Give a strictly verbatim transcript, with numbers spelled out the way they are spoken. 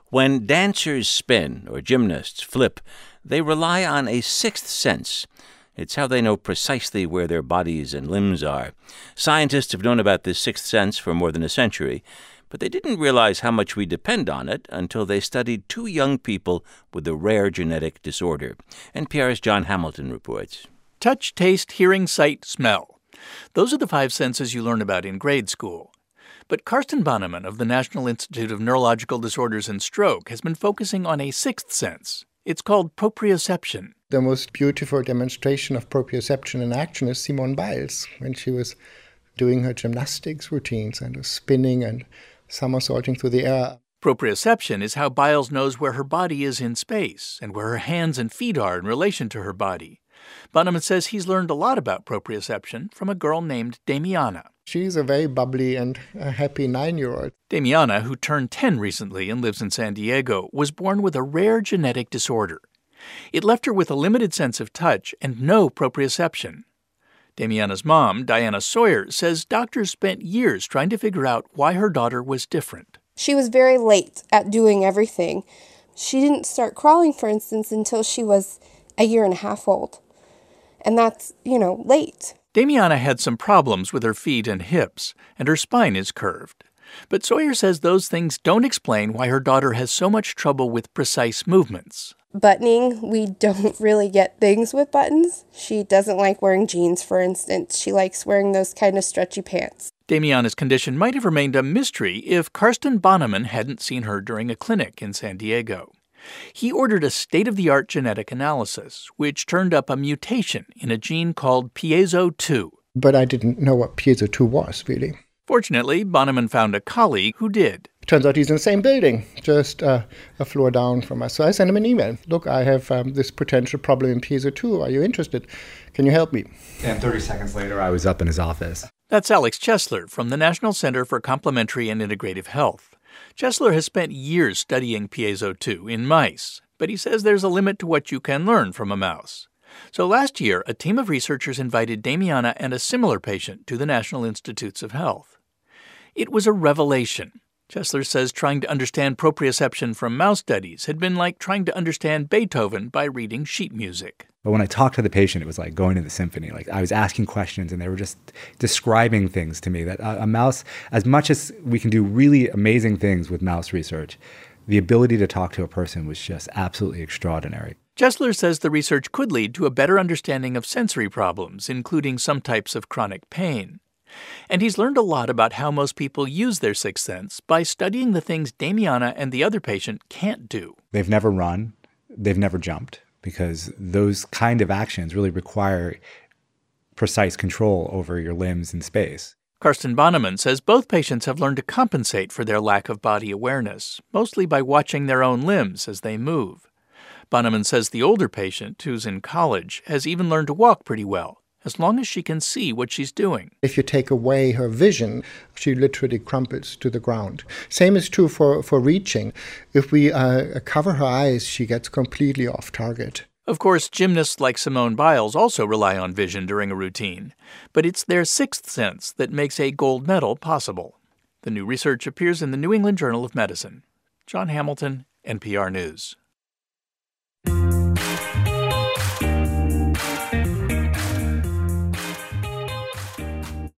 When dancers spin or gymnasts flip, they rely on a sixth sense. It's how they know precisely where their bodies and limbs are. Scientists have known about this sixth sense for more than a century, but they didn't realize how much we depend on it until they studied two young people with a rare genetic disorder. N P R's John Hamilton reports. Touch, taste, hearing, sight, smell. Those are the five senses you learn about in grade school. But Karsten Bannemann of the National Institute of Neurological Disorders and Stroke has been focusing on a sixth sense. It's called proprioception. The most beautiful demonstration of proprioception in action is Simone Biles, when she was doing her gymnastics routines and was spinning and somersaulting through the air. Proprioception is how Biles knows where her body is in space and where her hands and feet are in relation to her body. Bannemann says he's learned a lot about proprioception from a girl named Damiana. She's a very bubbly and a happy nine-year-old. Damiana, who turned ten recently and lives in San Diego, was born with a rare genetic disorder. It left her with a limited sense of touch and no proprioception. Damiana's mom, Diana Sawyer, says doctors spent years trying to figure out why her daughter was different. She was very late at doing everything. She didn't start crawling, for instance, until she was a year and a half old. And that's, you know, late. Damiana had some problems with her feet and hips, and her spine is curved. But Sawyer says those things don't explain why her daughter has so much trouble with precise movements. Buttoning, we don't really get things with buttons. She doesn't like wearing jeans, for instance. She likes wearing those kind of stretchy pants. Damiana's condition might have remained a mystery if Karsten Bannemann hadn't seen her during a clinic in San Diego. He ordered a state-of-the-art genetic analysis, which turned up a mutation in a gene called piezo two. But I didn't know what piezo two was, really. Fortunately, Bannemann found a colleague who did. Turns out he's in the same building, just uh, a floor down from us. So I sent him an email. Look, I have um, this potential problem in piezo two. Are you interested? Can you help me? And thirty seconds later, I was up in his office. That's Alex Chesler from the National Center for Complementary and Integrative Health. Chesler has spent years studying piezo two in mice, but he says there's a limit to what you can learn from a mouse. So last year, a team of researchers invited Damiana and a similar patient to the National Institutes of Health. It was a revelation. Chesler says trying to understand proprioception from mouse studies had been like trying to understand Beethoven by reading sheet music. But when I talked to the patient, it was like going to the symphony. Like I was asking questions and they were just describing things to me that a, a mouse, as much as we can do really amazing things with mouse research, the ability to talk to a person was just absolutely extraordinary. Chesler says the research could lead to a better understanding of sensory problems, including some types of chronic pain. And he's learned a lot about how most people use their sixth sense by studying the things Damiana and the other patient can't do. They've never run. They've never jumped, because those kind of actions really require precise control over your limbs in space. Karsten Bannemann says both patients have learned to compensate for their lack of body awareness, mostly by watching their own limbs as they move. Bannemann says the older patient, who's in college, has even learned to walk pretty well, as long as she can see what she's doing. If you take away her vision, she literally crumples to the ground. Same is true for, for reaching. If we uh, cover her eyes, she gets completely off target. Of course, gymnasts like Simone Biles also rely on vision during a routine, but it's their sixth sense that makes a gold medal possible. The new research appears in the New England Journal of Medicine. John Hamilton, N P R News.